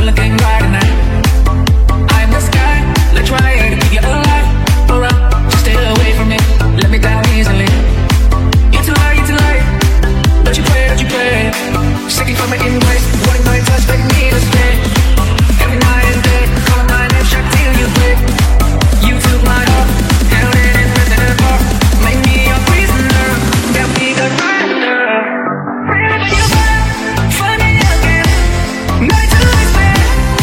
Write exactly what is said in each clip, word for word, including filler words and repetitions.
looking right tonight. I'm the sky, let's try to keep you alive. Around, just stay away from me. Let me down easily. You're too high, you're too high. Don't you pray, don't you pray. Seeking for my embrace, wanting my touch, make me to stay. Every night and day, call my name, shout till you break. You took my heart, held it in prison apart. Make me your prisoner, got me good right now. Wherever you go, find me again. Night to night,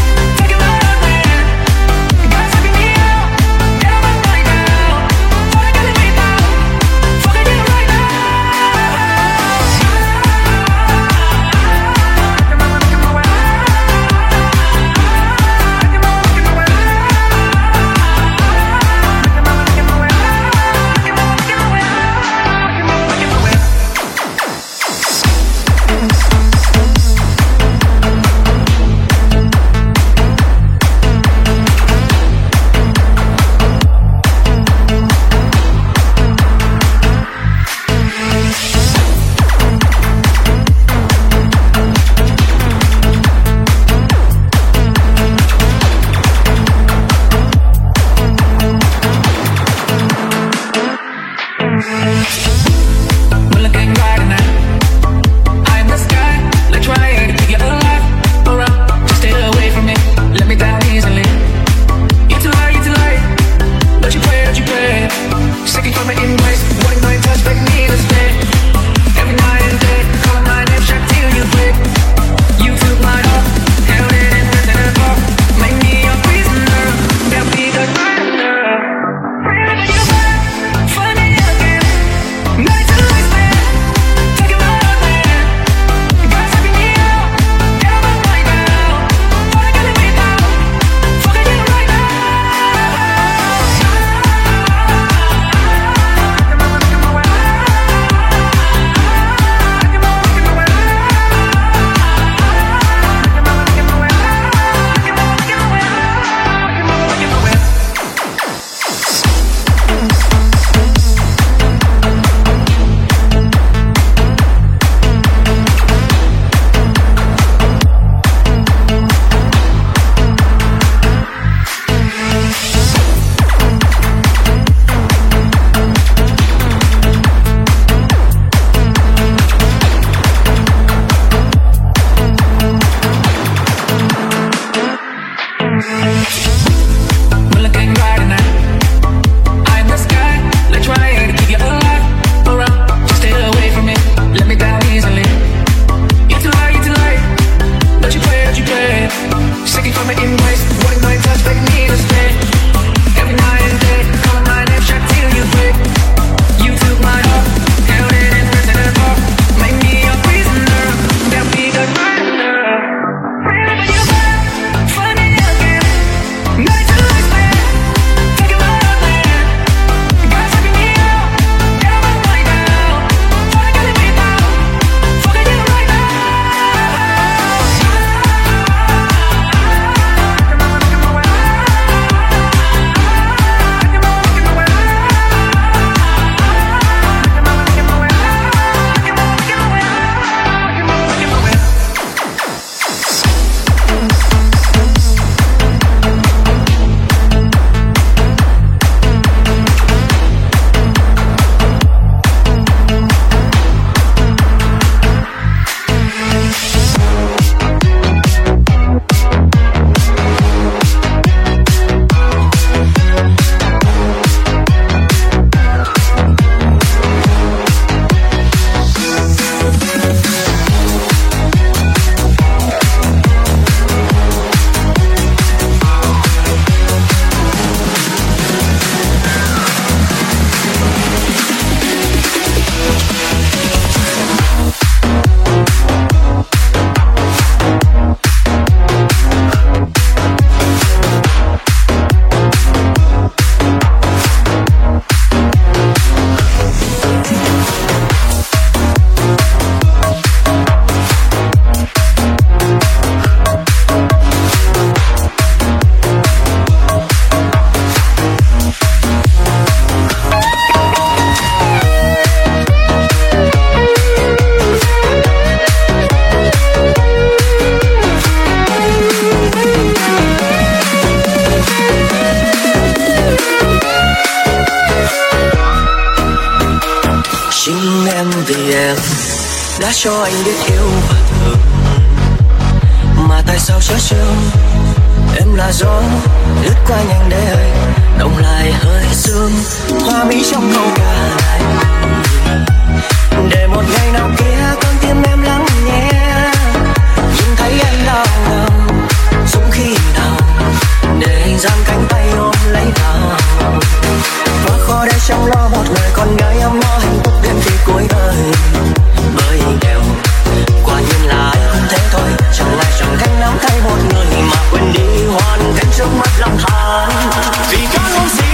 đã cho anh biết yêu và thương, mà tại sao chớ trêu em là gió lướt qua nhanh để anh động lại hơi sương hoa mỹ trong câu ca này, để một ngày nào kia con tim em lắng nghe, nhìn thấy em đau lòng dũng khi nào để anh giang cánh tay ôm lấy vào, quá khó để chẳng lo một người con gái ấm no hạnh phúc đến khi cuối đời, bởi nghèo quả nhiên là ai cũng thế thôi, chẳng ai chẳng cách nắm tay một người mà quên đi hoàn cảnh trước mắt lắm than vì có ngu si.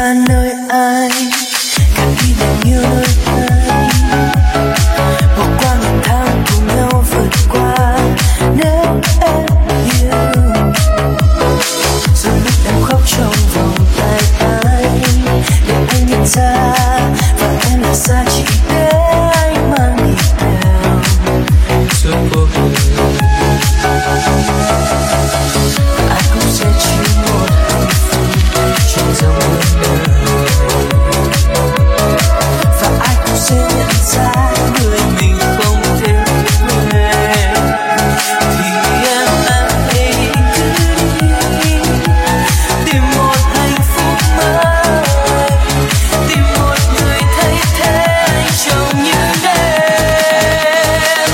xa nơi ai, càng khi nàng yêu nơi ai. Bỏ qua ngày tháng cùng nhau vượt qua. Nếu em yêu, rồi lúc em khóc trong vòng tay anh, để anh nhận ra và em là xa chỉ để anh mang đi theo suốt cuộc đời. Ai cũng sẽ chỉ một hạnh phúc trong dòng cuộc đời, và ai cũng sẽ nhận ra người mình không thể quên. Thì em hãy cứ đi tìm một hạnh phúc mới, tìm một người thay thế anh trong những đêm.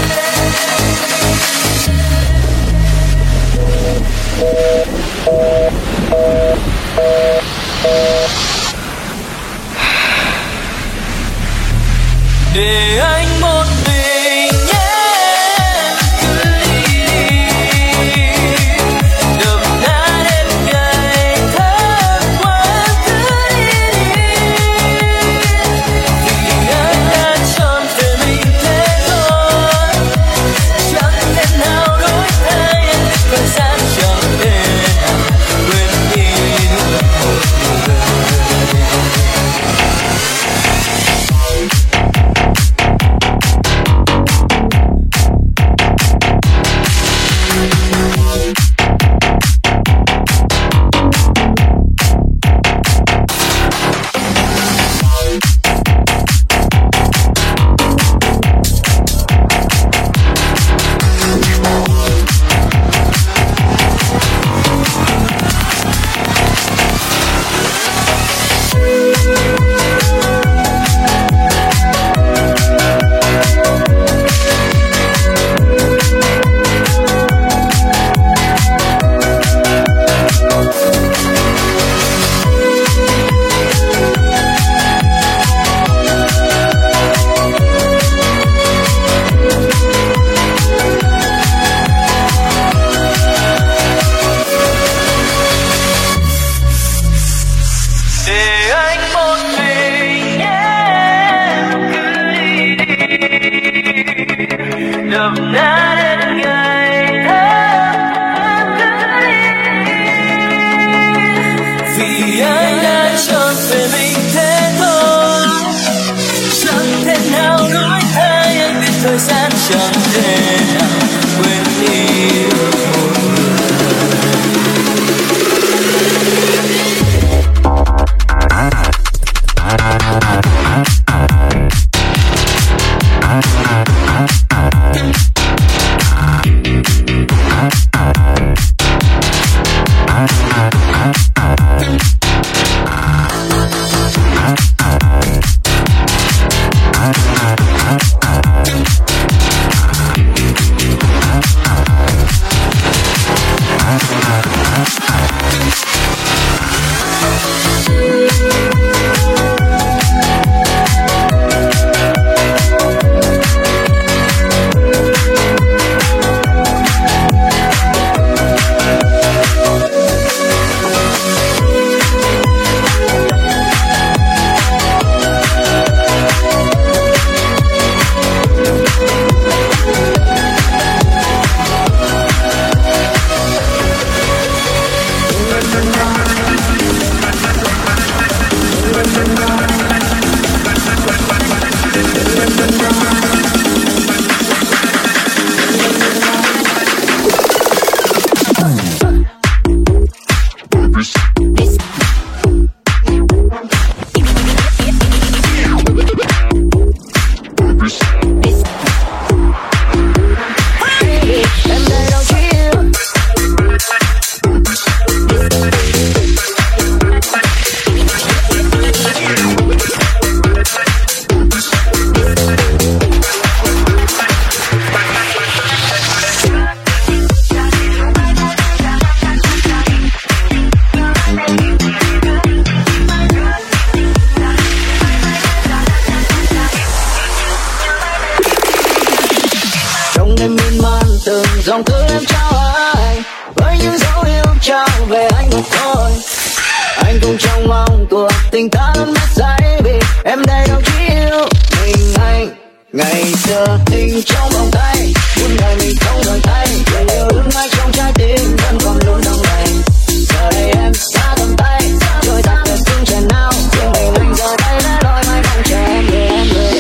Để anh một mình nhé, cứ đi đi, đập nát em ngày tháng qua, cứ đi đi. Vì anh đã chọn về mình thế thôi, chẳng thể nào đổi thay anh biết thời gian chẳng thể nào quên đi một người. Để anh một mình nhé, cứ đi đi, đập nát em ngày tháng, cứ đi đi. Vì anh đã chọn về mình thế thôi, chẳng thể nào đổi thay anh biết thời gian chẳng thể nào quên đi một người. dòng thư em trao anh với những dấu hiệu trao về anh một thôi. Anh cũng trong mong cuộc tình ta luôn mất say vì em đây đâu chỉ yêu mình anh. Ngày xưa tình trong vòng tay, muốn đời mình không rời tay, tình yêu luôn ngay trong trái tim vẫn còn luôn trong này. Giờ đây em xa tầm tay, trôi giặt về sương tràn nào, riêng mình anh giờ đây đã đôi mai mong chờ em về em về.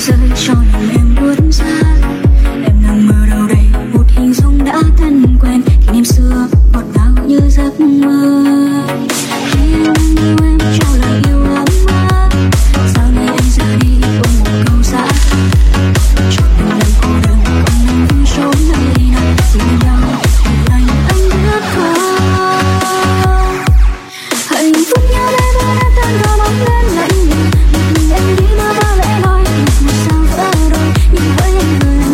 rơi cho lòng em buốt giá. Em đang mơ đâu đây, một hình dung đã thân quen, kỷ niệm xưa ngọt ngào như giấc mơ. Khi em yêu em cho lời yêu ấm áp, sao nay anh ra đi ôm một câu giã. Cho từng lần cô đơn còn anh vui trốn nơi nào, vì nhau vì anh anh biết không. Hạnh phúc nhau đây vẫn đã tan vào bóng đêm lạnh lùng. Một mình em đi mơ vỡ lẽ loi, một sao vỡ đôi nhưng với anh người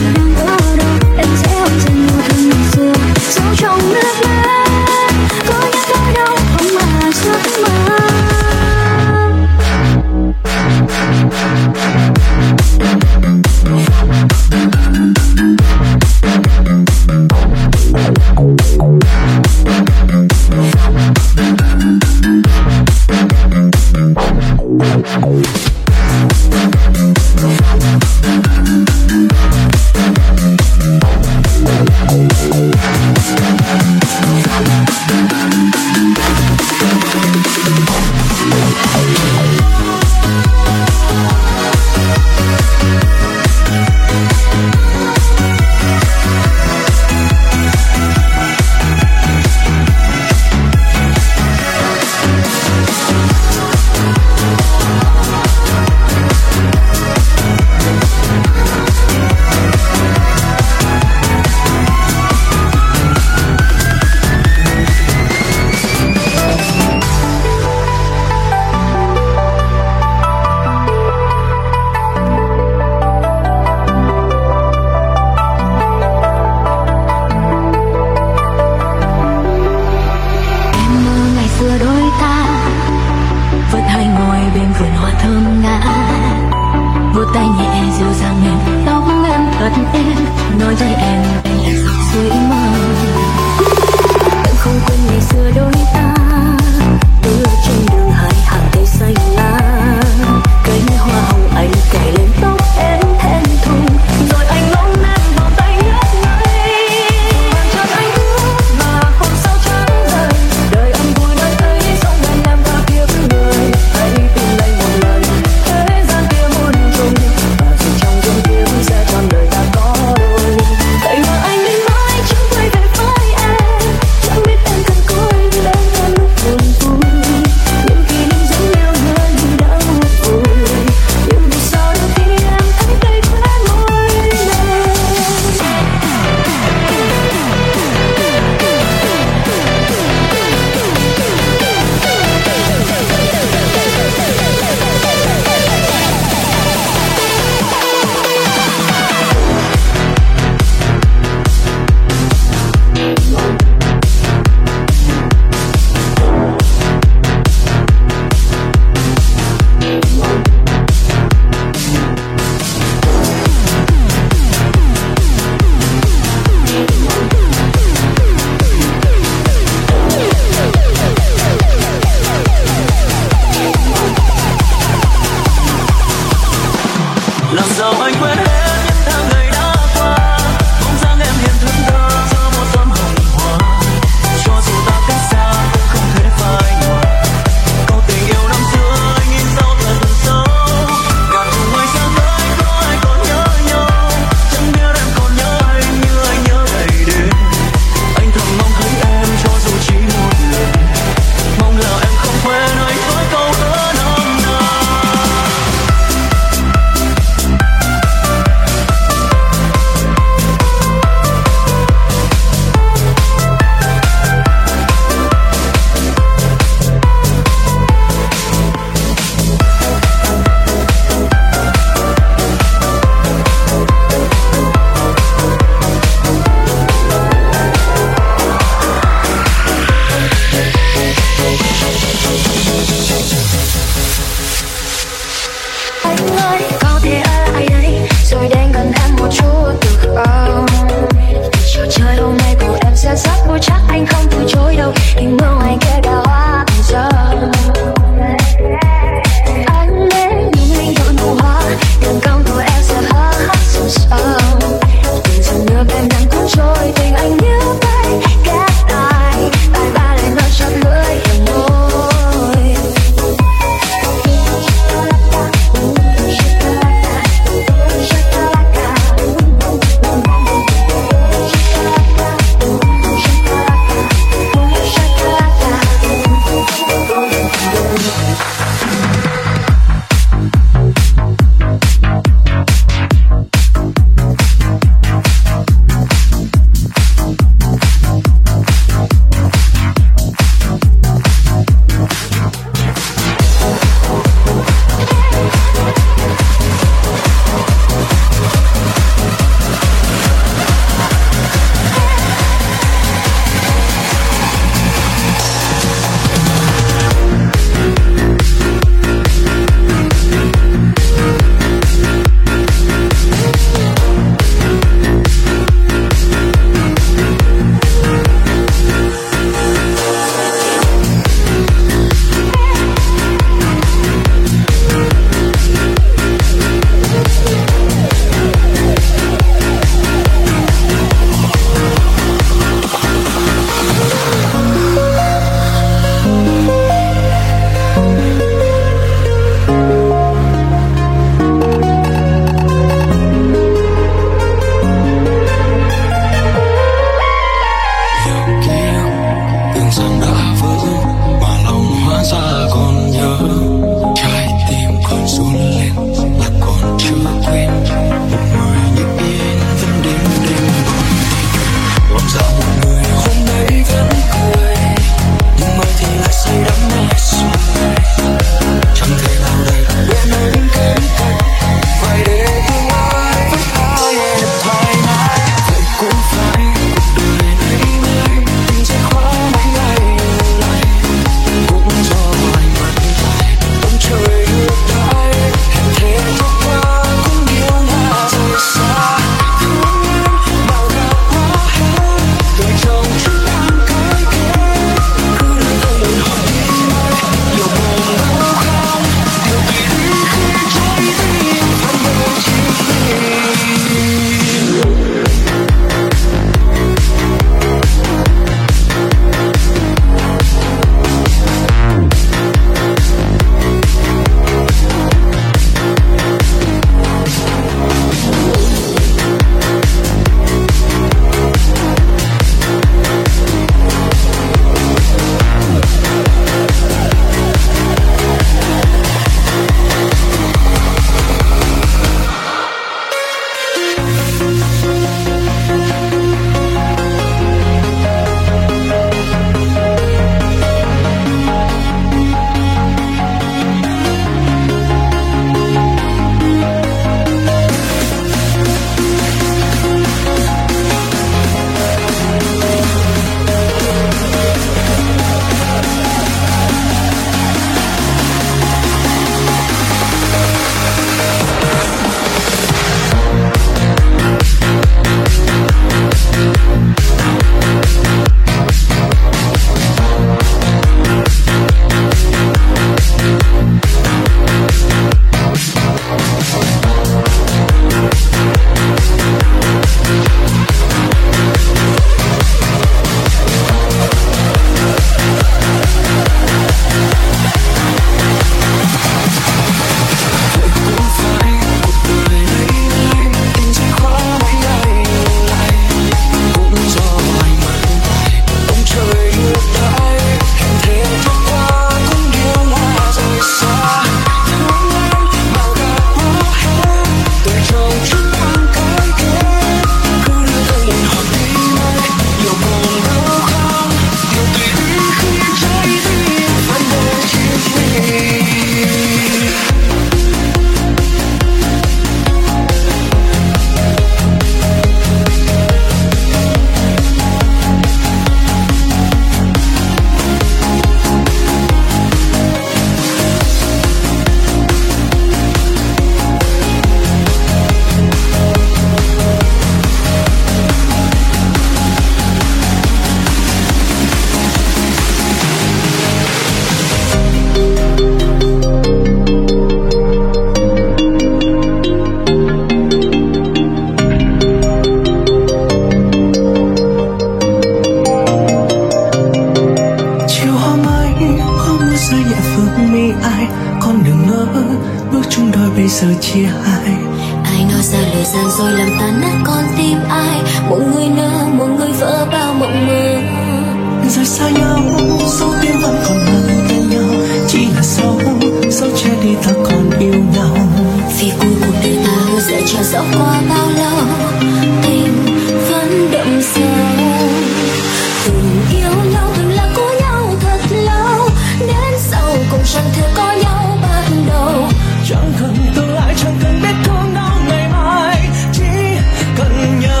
giờ chia hai. Ai nói xa lời gian rồi làm tan nát con tim ai. Một người nỡ, một người vỡ bao mộng mơ. Rồi xa nhau, dấu tim vẫn còn mang tên nhau. Chỉ là dấu, dấu che đi ta còn yêu nhau. Vì cuối cuộc đời ta hứa sẽ chờ dẫu qua bao lâu, tình vẫn đậm sâu. Từng yêu nhau, từng là có nhau thật lâu. Đến sau cũng chẳng thể có nhau ban đầu. Chẳng cần tương lai, chẳng cần biết thương đau ngày mai, chỉ cần nhau.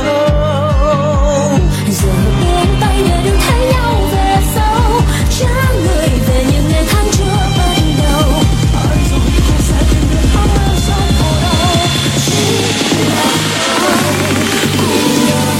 Giờ buông tay để đừng thấy nhau về sau. Trả người về những ngày tháng chưa ban đầu. Ai rồi cũng sẽ tìm được ấm êm sau khổ đau. Chỉ là cùng nhau.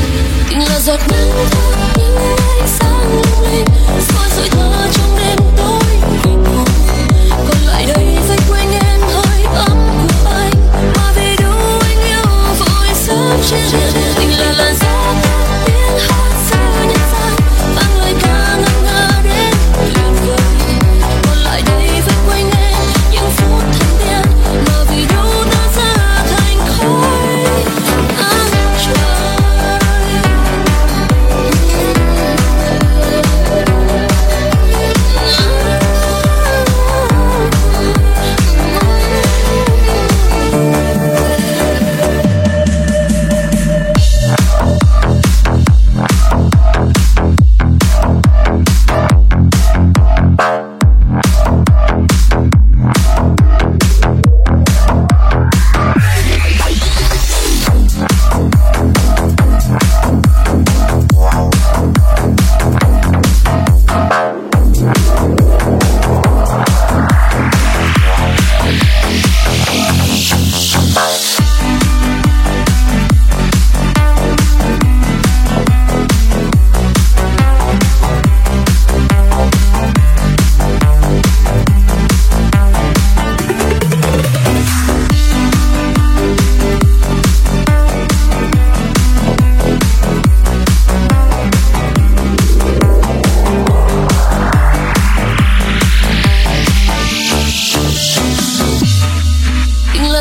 giọt nắng thơm những ánh sáng lung linh, xua sợi thơ trong đêm tối.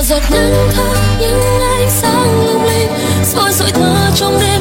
giọt nắng thơ những ánh sáng lung linh soi dọi thơ trong đêm